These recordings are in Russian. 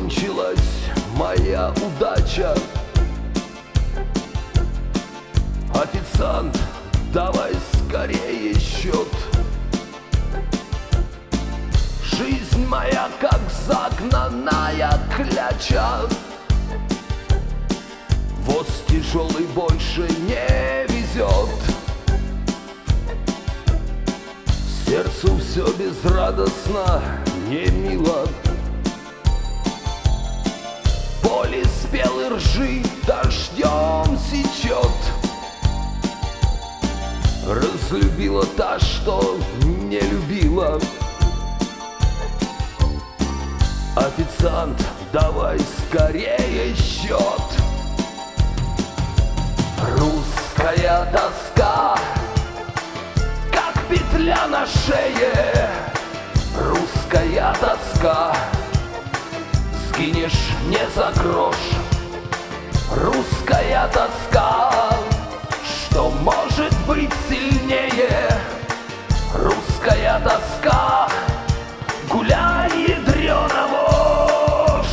кончилась моя удача. Официант, давай скорее счет. Жизнь моя как загнанная кляча. Воз тяжелый больше не везет. Сердцу все безрадостно, не мило. Поле спелой ржи дождем сечет. Разлюбила та, что не любила. Официант, давай скорее счет. Русская тоска, как петля на шее. Русская тоска, сгинешь не за грош. Русская тоска, что может быть сильнее? Русская тоска, гуляй, ядрёна вошь.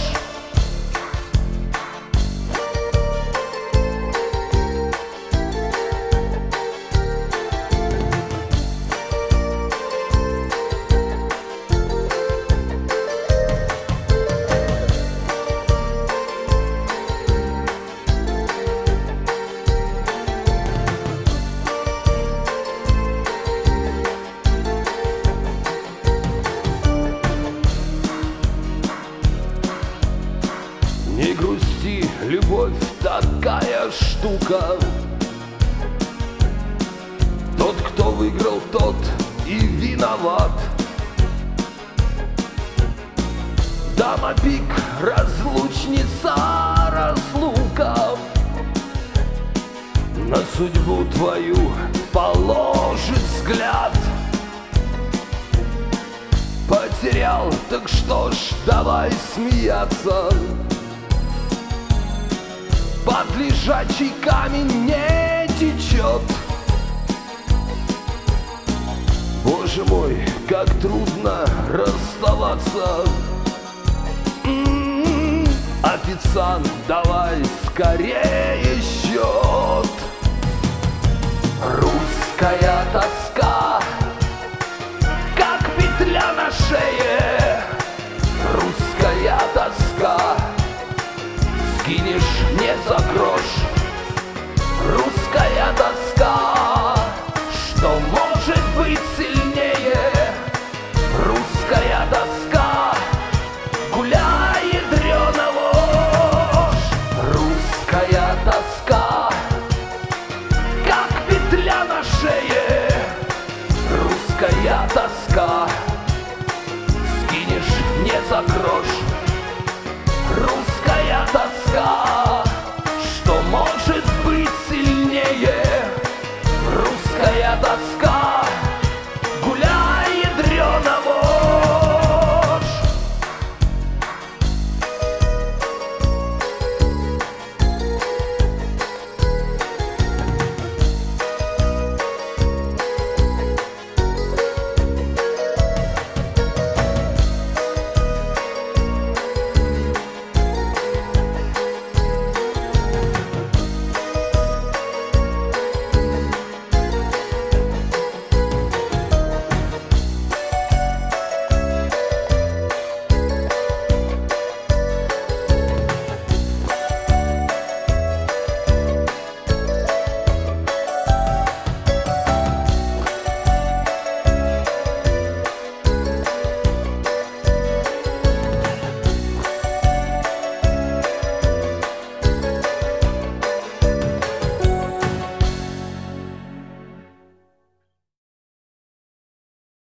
Не грусти, любовь такая штука. Тот, кто выиграл, тот и виноват. Дама пик, разлучница, разлука. На судьбу твою положит взгляд. Потерял, так что ж, давай смеяться. Под лежачий камень не течет. Боже мой, как трудно расставаться. Официант, давай скорее счет. Русская тоска,